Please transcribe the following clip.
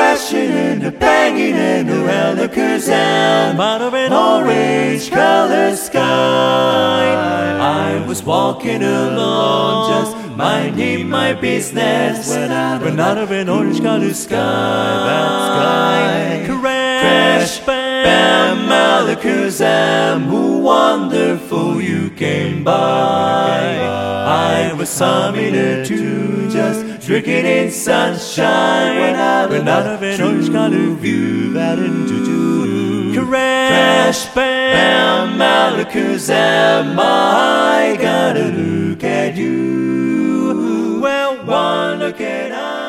crashing and a banging and a Alakazam out of an orange colored sky. I was walking along, just minding my business, when out of an orange colored sky, that sky crash, bam, Alakazam, who wonderful you came by. I was humming a tune, just drinking in sunshine, when out of an orange colored view, that into crash, bam, Alakazam, I gotta look at you. Well, one look at I.